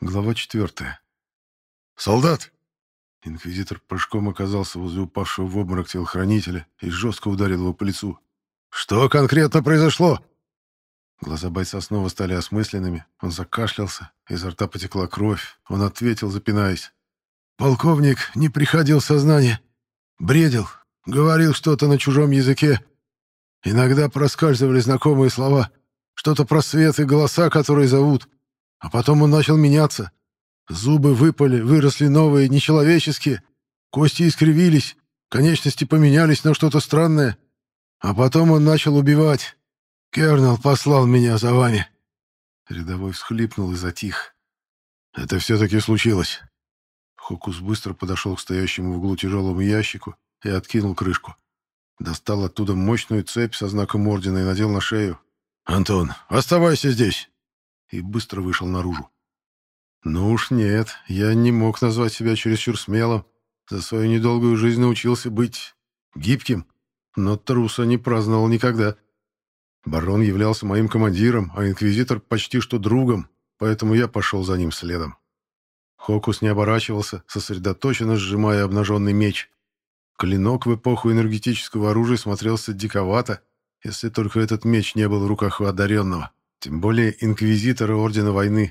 Глава 4. «Солдат!» Инквизитор прыжком оказался возле упавшего в обморок телохранителя и жестко ударил его по лицу. «Что конкретно произошло?» Глаза бойца снова стали осмысленными. Он закашлялся, изо рта потекла кровь. Он ответил, запинаясь. «Полковник не приходил в сознание. Бредил. Говорил что-то на чужом языке. Иногда проскальзывали знакомые слова. Что-то про свет и голоса, которые зовут. А потом он начал меняться. Зубы выпали, выросли новые, нечеловеческие. Кости искривились, конечности поменялись на что-то странное. А потом он начал убивать. Кернел послал меня за вами». Рядовой всхлипнул и затих. «Это все-таки случилось». Хокус быстро подошел к стоящему в углу тяжелому ящику и откинул крышку. Достал оттуда мощную цепь со знаком ордена и надел на шею. «Антон, оставайся здесь!» И быстро вышел наружу. Ну уж нет, я не мог назвать себя чересчур смелым. За свою недолгую жизнь научился быть гибким, но труса не праздновал никогда. Барон являлся моим командиром, а инквизитор почти что другом, поэтому я пошел за ним следом. Хокус не оборачивался, сосредоточенно сжимая обнаженный меч. Клинок в эпоху энергетического оружия смотрелся диковато, если только этот меч не был в руках у одаренного, тем более инквизитора Ордена Войны.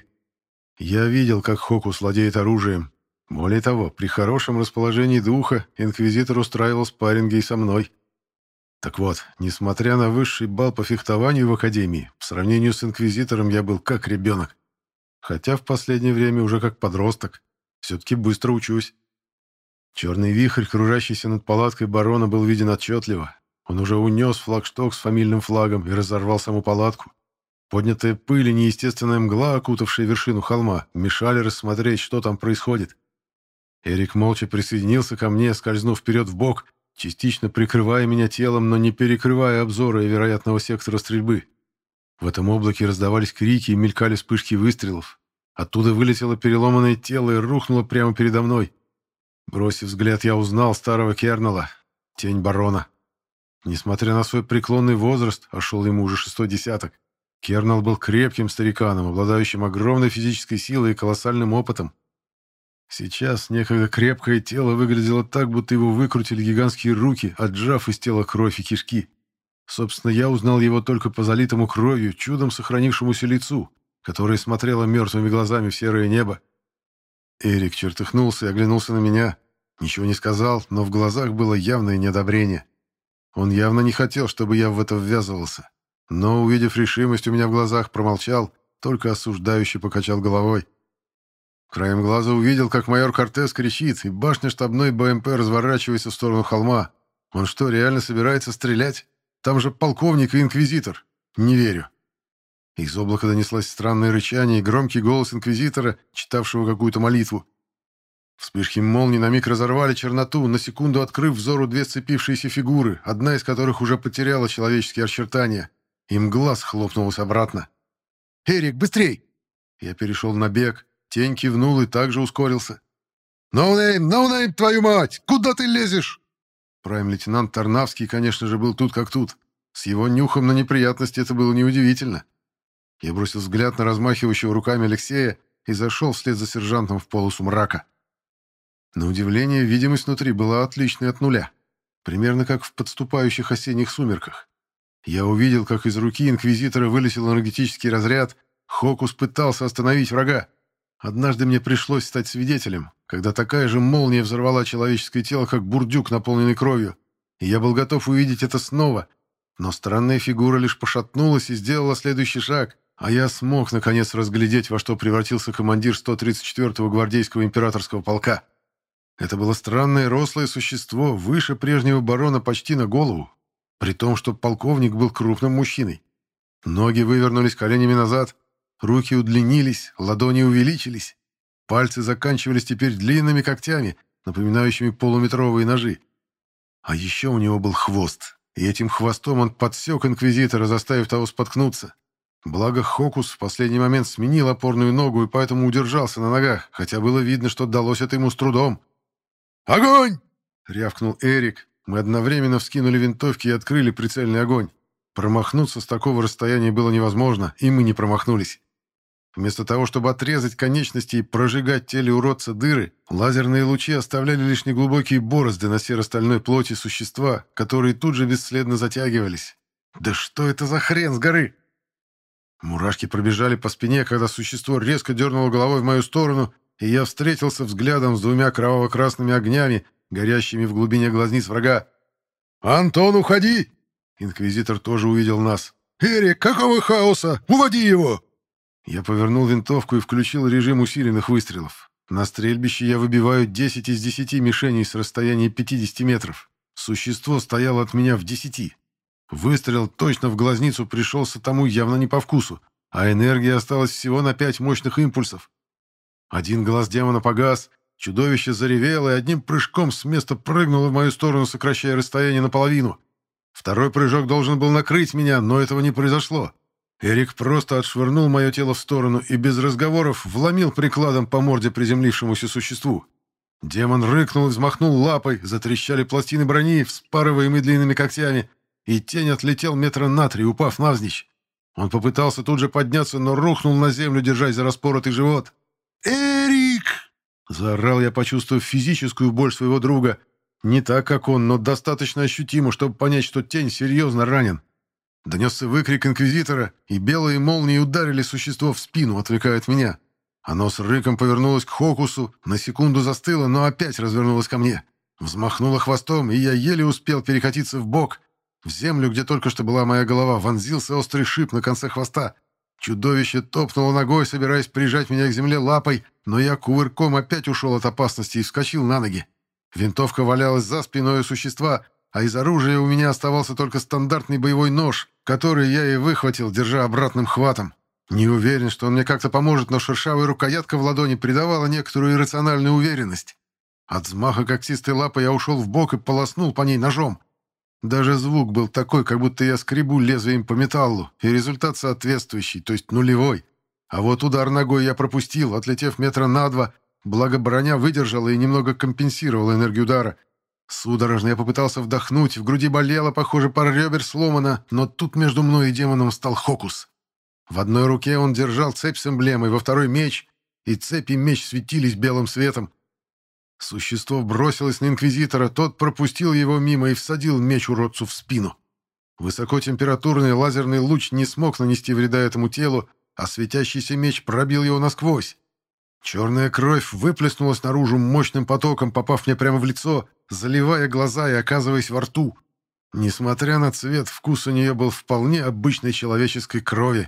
Я видел, как Хокус владеет оружием. Более того, при хорошем расположении духа инквизитор устраивал спарринги и со мной. Так вот, несмотря на высший балл по фехтованию в академии, в сравнении с инквизитором я был как ребенок. Хотя в последнее время уже как подросток. Все-таки быстро учусь. Черный вихрь, кружащийся над палаткой барона, был виден отчетливо. Он уже унес флагшток с фамильным флагом и разорвал саму палатку. Поднятая пыль и неестественная мгла, окутавшая вершину холма, мешали рассмотреть, что там происходит. Эрик молча присоединился ко мне, скользнув вперед в бок, частично прикрывая меня телом, но не перекрывая обзора и вероятного сектора стрельбы. В этом облаке раздавались крики и мелькали вспышки выстрелов. Оттуда вылетело переломанное тело и рухнуло прямо передо мной. Бросив взгляд, я узнал старого Кернела, тень барона. Несмотря на свой преклонный возраст, а шел ему уже 6-й десяток, Кернел был крепким стариканом, обладающим огромной физической силой и колоссальным опытом. Сейчас некогда крепкое тело выглядело так, будто его выкрутили гигантские руки, отжав из тела кровь и кишки. Собственно, я узнал его только по залитому кровью, чудом сохранившемуся лицу, которое смотрело мертвыми глазами в серое небо. Эрик чертыхнулся и оглянулся на меня. Ничего не сказал, но в глазах было явное неодобрение. Он явно не хотел, чтобы я в это ввязывался. Но, увидев решимость у меня в глазах, промолчал, только осуждающе покачал головой. Краем глаза увидел, как майор Кортес кричит, и башня штабной БМП разворачивается в сторону холма. Он что, реально собирается стрелять? Там же полковник и инквизитор. Не верю. Из облака донеслось странное рычание и громкий голос инквизитора, читавшего какую-то молитву. Вспышки молний на миг разорвали черноту, на секунду открыв взору две сцепившиеся фигуры, одна из которых уже потеряла человеческие очертания. И мгла схлопнулась обратно. «Эрик, быстрей!» Я перешел на бег. Тень кивнул и также ускорился. «Ноунейм, ноунейм, твою мать! Куда ты лезешь?» Прайм-лейтенант Тарнавский, конечно же, был тут как тут. С его нюхом на неприятности это было неудивительно. Я бросил взгляд на размахивающего руками Алексея и зашел вслед за сержантом в полосу мрака. На удивление, видимость внутри была отличной от нуля. Примерно как в подступающих осенних сумерках. Я увидел, как из руки инквизитора вылетел энергетический разряд. Хокус пытался остановить врага. Однажды мне пришлось стать свидетелем, когда такая же молния взорвала человеческое тело, как бурдюк, наполненный кровью. И я был готов увидеть это снова. Но странная фигура лишь пошатнулась и сделала следующий шаг, а я смог, наконец, разглядеть, во что превратился командир 134-го гвардейского императорского полка. Это было странное рослое существо, выше прежнего барона почти на голову, при том, что полковник был крупным мужчиной. Ноги вывернулись коленями назад, руки удлинились, ладони увеличились. Пальцы заканчивались теперь длинными когтями, напоминающими полуметровые ножи. А еще у него был хвост, и этим хвостом он подсек инквизитора, заставив того споткнуться. Благо Хокус в последний момент сменил опорную ногу и поэтому удержался на ногах, хотя было видно, что далось это ему с трудом. «Огонь!» — рявкнул Эрик. Мы одновременно вскинули винтовки и открыли прицельный огонь. Промахнуться с такого расстояния было невозможно, и мы не промахнулись. Вместо того, чтобы отрезать конечности и прожигать в теле уродца дыры, лазерные лучи оставляли лишь неглубокие борозды на серо-стальной плоти существа, которые тут же бесследно затягивались. «Да что это за хрен с горы?» Мурашки пробежали по спине, когда существо резко дернуло головой в мою сторону, и я встретился взглядом с двумя кроваво-красными огнями, горящими в глубине глазниц врага. «Антон, уходи!» Инквизитор тоже увидел нас. «Эрик, какого хаоса? Уводи его!» Я повернул винтовку и включил режим усиленных выстрелов. На стрельбище я выбиваю 10 из 10 мишеней с расстояния 50 метров. Существо стояло от меня в 10. Выстрел точно в глазницу пришелся тому явно не по вкусу, а энергии осталось всего на 5 мощных импульсов. Один глаз демона погас, чудовище заревело и одним прыжком с места прыгнуло в мою сторону, сокращая расстояние наполовину. Второй прыжок должен был накрыть меня, но этого не произошло. Эрик просто отшвырнул мое тело в сторону и без разговоров вломил прикладом по морде приземлившемуся существу. Демон рыкнул и взмахнул лапой, затрещали пластины брони, вспарываемые длинными когтями, и тень отлетел метра на 3, упав навзничь. Он попытался тут же подняться, но рухнул на землю, держась за распоротый живот. «Эрик!» — заорал я, почувствовав физическую боль своего друга. Не так, как он, но достаточно ощутимо, чтобы понять, что тень серьезно ранен. Донесся выкрик инквизитора, и белые молнии ударили существо в спину, отвлекая от меня. Оно с рыком повернулось к Хокусу, на секунду застыло, но опять развернулось ко мне. Взмахнуло хвостом, и я еле успел перекатиться в бок. В землю, где только что была моя голова, вонзился острый шип на конце хвоста. Чудовище топнуло ногой, собираясь прижать меня к земле лапой, но я кувырком опять ушел от опасности и вскочил на ноги. Винтовка валялась за спиной у существа, а из оружия у меня оставался только стандартный боевой нож, который я и выхватил, держа обратным хватом. Не уверен, что он мне как-то поможет, но шершавая рукоятка в ладони придавала некоторую иррациональную уверенность. От взмаха когтистой лапы я ушел вбок и полоснул по ней ножом. Даже звук был такой, как будто я скребу лезвием по металлу, и результат соответствующий, то есть нулевой. А вот удар ногой я пропустил, отлетев метра на 2, благо броня выдержала и немного компенсировала энергию удара. Судорожно я попытался вдохнуть, в груди болело, похоже, пара ребер сломана, но тут между мной и демоном стал Хокус. В одной руке он держал цепь с эмблемой, во второй — меч, и цепь и меч светились белым светом. Существо бросилось на инквизитора, тот пропустил его мимо и всадил меч уродцу в спину. Высокотемпературный лазерный луч не смог нанести вреда этому телу, а светящийся меч пробил его насквозь. Черная кровь выплеснулась наружу мощным потоком, попав мне прямо в лицо, заливая глаза и оказываясь во рту. Несмотря на цвет, вкус у нее был вполне обычной человеческой крови.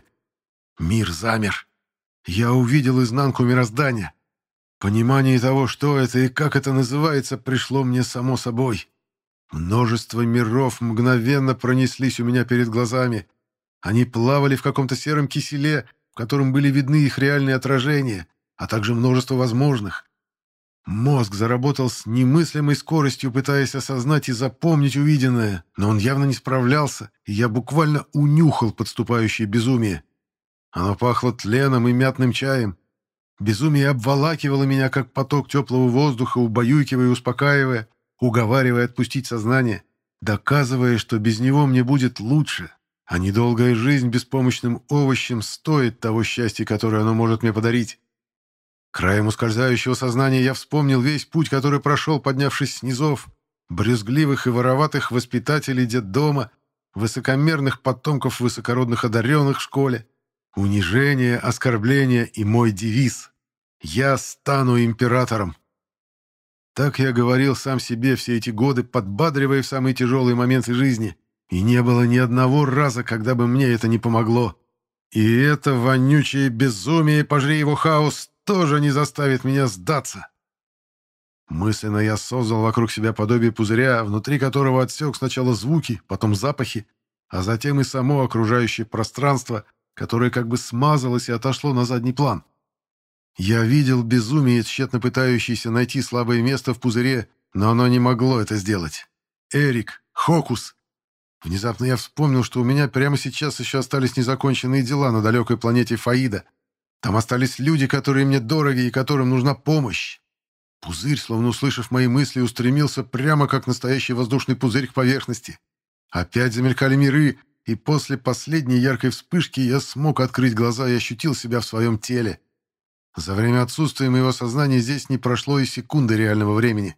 Мир замер. Я увидел изнанку мироздания. Понимание того, что это и как это называется, пришло мне само собой. Множество миров мгновенно пронеслись у меня перед глазами. Они плавали в каком-то сером киселе, в котором были видны их реальные отражения, а также множество возможных. Мозг заработал с немыслимой скоростью, пытаясь осознать и запомнить увиденное, но он явно не справлялся, и я буквально унюхал подступающее безумие. Оно пахло тленом и мятным чаем. Безумие обволакивало меня, как поток теплого воздуха, убаюкивая и успокаивая, уговаривая отпустить сознание, доказывая, что без него мне будет лучше, а недолгая жизнь беспомощным овощем стоит того счастья, которое оно может мне подарить. Краем ускользающего сознания я вспомнил весь путь, который прошел, поднявшись с низов, брюзгливых и вороватых воспитателей детдома, высокомерных потомков высокородных одаренных в школе, унижение, оскорбление и мой девиз «Я стану императором». Так я говорил сам себе все эти годы, подбадривая в самые тяжелые моменты жизни, и не было ни одного раза, когда бы мне это не помогло. И это вонючее безумие, пожри его хаос, тоже не заставит меня сдаться. Мысленно я создал вокруг себя подобие пузыря, внутри которого отсек сначала звуки, потом запахи, а затем и само окружающее пространство, которое как бы смазалось и отошло на задний план. Я видел безумие, тщетно пытающееся найти слабое место в пузыре, но оно не могло это сделать. Эрик, Хокус. Внезапно я вспомнил, что у меня прямо сейчас еще остались незаконченные дела на далекой планете Фаида. Там остались люди, которые мне дороги и которым нужна помощь. Пузырь, словно услышав мои мысли, устремился прямо как настоящий воздушный пузырь к поверхности. Опять замелькали миры, и после последней яркой вспышки я смог открыть глаза и ощутил себя в своем теле. За время отсутствия моего сознания здесь не прошло и секунды реального времени.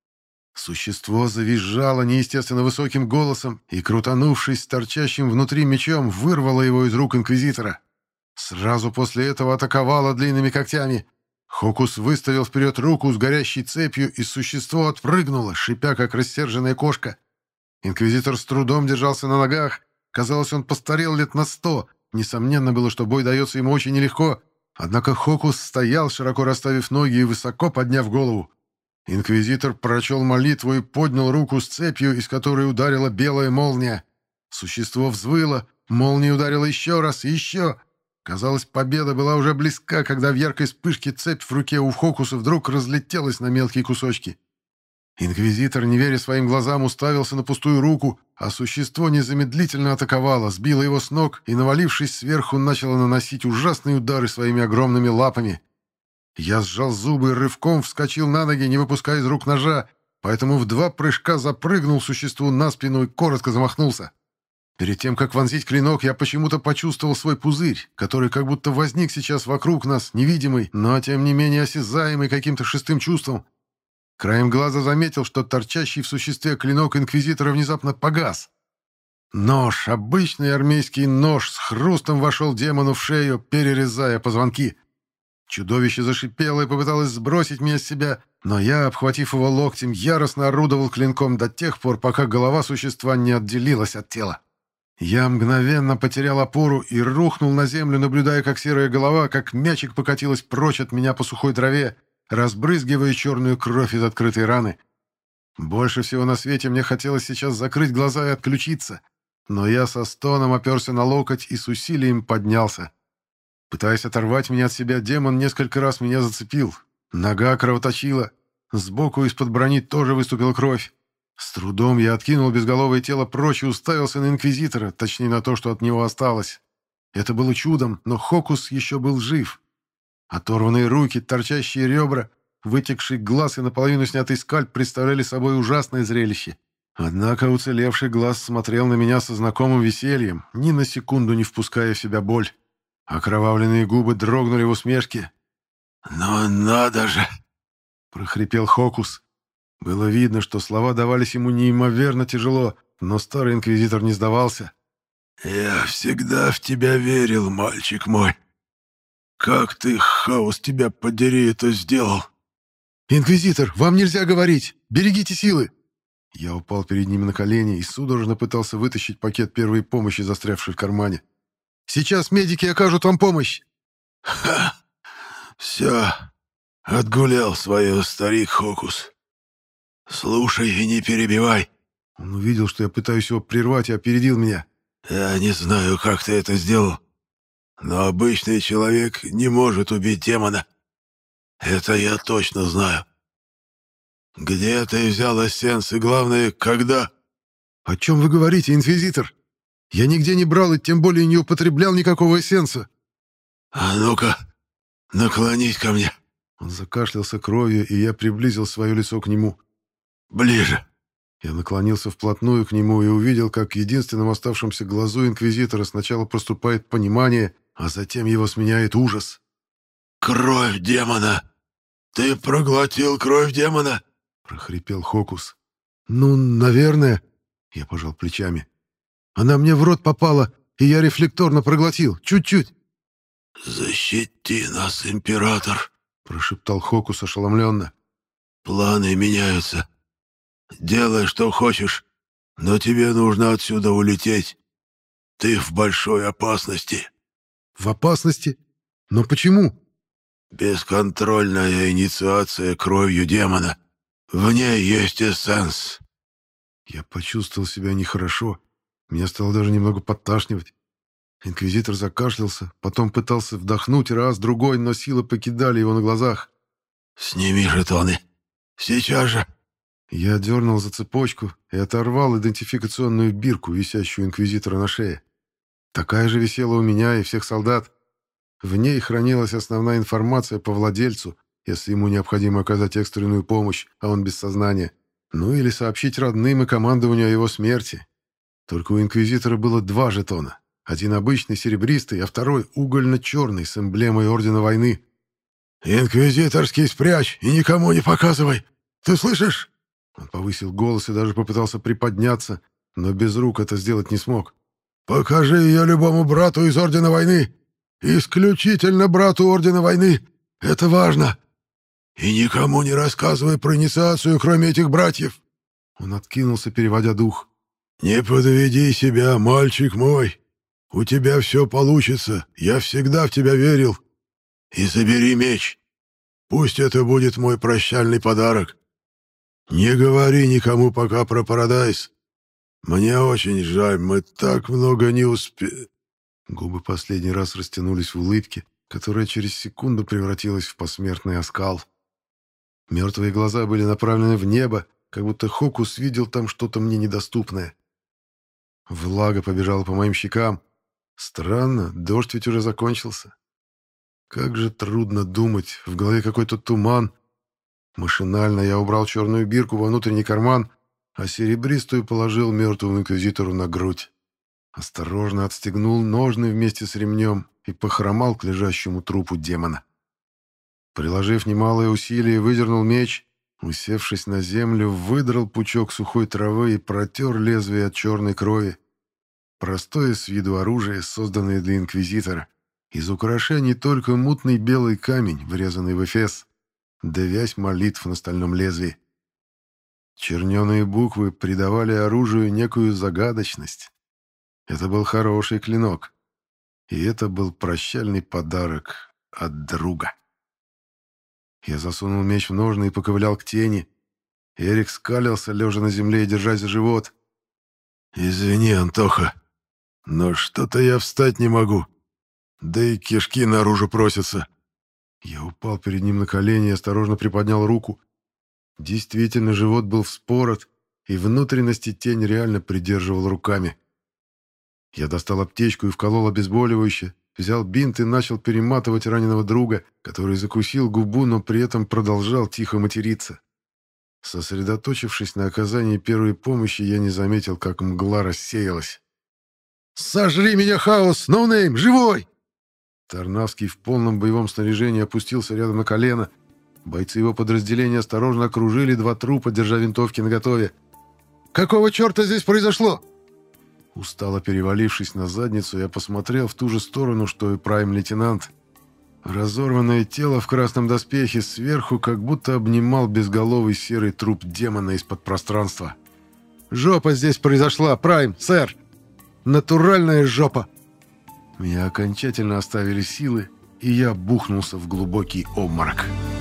Существо завизжало неестественно высоким голосом и, крутанувшись с торчащим внутри мечом, вырвало его из рук инквизитора. Сразу после этого атаковало длинными когтями. Хокус выставил вперед руку с горящей цепью, и существо отпрыгнуло, шипя, как рассерженная кошка. Инквизитор с трудом держался на ногах. Казалось, он постарел лет на 100. Несомненно было, что бой дается ему очень нелегко. Однако Хокус стоял, широко расставив ноги и высоко подняв голову. Инквизитор прочел молитву и поднял руку с цепью, из которой ударила белая молния. Существо взвыло, молния ударила еще раз и еще. Казалось, победа была уже близка, когда в яркой вспышке цепь в руке у Хокуса вдруг разлетелась на мелкие кусочки. Инквизитор, не веря своим глазам, уставился на пустую руку, а существо незамедлительно атаковало, сбило его с ног и, навалившись сверху, начало наносить ужасные удары своими огромными лапами. Я сжал зубы и рывком вскочил на ноги, не выпуская из рук ножа, поэтому в 2 прыжка запрыгнул существу на спину и коротко замахнулся. Перед тем, как вонзить клинок, я почему-то почувствовал свой пузырь, который как будто возник сейчас вокруг нас, невидимый, но тем не менее осязаемый каким-то шестым чувством. Краем глаза заметил, что торчащий в существе клинок инквизитора внезапно погас. Нож, обычный армейский нож, с хрустом вошел демону в шею, перерезая позвонки. Чудовище зашипело и попыталось сбросить меня с себя, но я, обхватив его локтем, яростно орудовал клинком до тех пор, пока голова существа не отделилась от тела. Я мгновенно потерял опору и рухнул на землю, наблюдая, как серая голова, как мячик, покатилась прочь от меня по сухой траве, разбрызгивая черную кровь из открытой раны. Больше всего на свете мне хотелось сейчас закрыть глаза и отключиться, но я со стоном оперся на локоть и с усилием поднялся. Пытаясь оторвать меня от себя, демон несколько раз меня зацепил. Нога кровоточила. Сбоку из-под брони тоже выступила кровь. С трудом я откинул безголовое тело прочь и уставился на инквизитора, точнее на то, что от него осталось. Это было чудом, но Хокус еще был жив. Оторванные руки, торчащие ребра, вытекший глаз и наполовину снятый скальп представляли собой ужасное зрелище. Однако уцелевший глаз смотрел на меня со знакомым весельем, ни на секунду не впуская в себя боль. Окровавленные губы дрогнули в усмешке. «Ну надо же!» — прохрипел Хокус. Было видно, что слова давались ему неимоверно тяжело, но старый инквизитор не сдавался. «Я всегда в тебя верил, мальчик мой. Как ты, хаос, тебя подери, это сделал?» «Инквизитор, вам нельзя говорить! Берегите силы!» Я упал перед ним на колени и судорожно пытался вытащить пакет первой помощи, застрявший в кармане. «Сейчас медики окажут вам помощь!» «Ха! Все, отгулял свое, старик Хокус. Слушай и не перебивай». Он увидел, что я пытаюсь его прервать, и опередил меня. «Я не знаю, как ты это сделал, но обычный человек не может убить демона. Это я точно знаю. Где ты взял эссенс и, главное, когда?» «О чем вы говорите, инквизитор? Я нигде не брал и тем более не употреблял никакого эссенса». «А ну-ка, наклонись ко мне». Он закашлялся кровью, и я приблизил свое лицо к нему. «Ближе». Я наклонился вплотную к нему и увидел, как к единственному оставшемуся глазу инквизитора сначала проступает понимание, а затем его сменяет ужас. «Кровь демона! Ты проглотил кровь демона?» — прохрипел Хокус. «Ну, наверное...» — я пожал плечами. «Она мне в рот попала, и я рефлекторно проглотил. Чуть-чуть». «Защити нас, император!» — прошептал Хокус ошеломленно. «Планы меняются. Делай, что хочешь, но тебе нужно отсюда улететь. Ты в большой опасности». «В опасности? Но почему?» «Бесконтрольная инициация кровью демона. В ней есть эссенс». Я почувствовал себя нехорошо. Меня стало даже немного подташнивать. Инквизитор закашлялся, потом пытался вдохнуть раз, другой, но силы покидали его на глазах. «Сними жетоны. Сейчас же!» Я дернул за цепочку и оторвал идентификационную бирку, висящую у инквизитора на шее. Такая же висела у меня и всех солдат. В ней хранилась основная информация по владельцу, если ему необходимо оказать экстренную помощь, а он без сознания. Ну или сообщить родным и командованию о его смерти. Только у инквизитора было два жетона. Один обычный, серебристый, а второй угольно-черный, с эмблемой Ордена Войны. «Инквизиторский спрячь и никому не показывай! Ты слышишь?» Он повысил голос и даже попытался приподняться, но без рук это сделать не смог. «Покажи ее любому брату из Ордена Войны! Исключительно брату Ордена Войны! Это важно! И никому не рассказывай про инициацию, кроме этих братьев!» Он откинулся, переводя дух. «Не подведи себя, мальчик мой! У тебя все получится, я всегда в тебя верил! И забери меч! Пусть это будет мой прощальный подарок! Не говори никому пока про Парадайз! Мне очень жаль, мы так много не успели...» Губы последний раз растянулись в улыбке, которая через секунду превратилась в посмертный оскал. Мертвые глаза были направлены в небо, как будто Хокус видел там что-то мне недоступное. Влага побежала по моим щекам. Странно, дождь ведь уже закончился. Как же трудно думать, в голове какой-то туман. Машинально я убрал черную бирку во внутренний карман, а серебристую положил мертвому инквизитору на грудь. Осторожно отстегнул ножны вместе с ремнем и похромал к лежащему трупу демона. Приложив немалое усилие, выдернул меч, усевшись на землю, выдрал пучок сухой травы и протер лезвие от черной крови. Простое с виду оружие, созданное для инквизитора. Из украшений только мутный белый камень, врезанный в эфес, да вязь молитв на стальном лезвии. Черненые буквы придавали оружию некую загадочность. Это был хороший клинок. И это был прощальный подарок от друга. Я засунул меч в ножны и поковылял к тени. Эрик скалился, лежа на земле и держась за живот. «Извини, Антоха, но что-то я встать не могу. Да и кишки наружу просятся». Я упал перед ним на колени и осторожно приподнял руку. Действительно, живот был вспорот, и внутренности тень реально придерживал руками. Я достал аптечку и вколол обезболивающее, взял бинт и начал перематывать раненого друга, который закусил губу, но при этом продолжал тихо материться. Сосредоточившись на оказании первой помощи, я не заметил, как мгла рассеялась. «Сожри меня, Хаос! Ноунейм! Живой!» Тарнавский в полном боевом снаряжении опустился рядом на колено. Бойцы его подразделения осторожно окружили два трупа, держа винтовки наготове. «Какого черта здесь произошло?» Устало перевалившись на задницу, я посмотрел в ту же сторону, что и прайм-лейтенант. Разорванное тело в красном доспехе сверху как будто обнимал безголовый серый труп демона из-под пространства. «Жопа здесь произошла, прайм, сэр! Натуральная жопа!» Меня окончательно оставили силы, и я бухнулся в глубокий обморок.